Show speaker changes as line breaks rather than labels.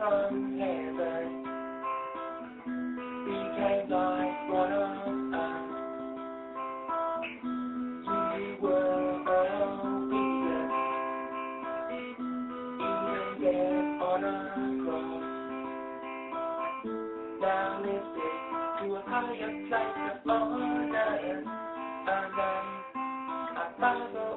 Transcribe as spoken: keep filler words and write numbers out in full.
from heaven became like one of us. You were obedient, even death on a cross. Now lifted to a higher place of honor, and then I follow.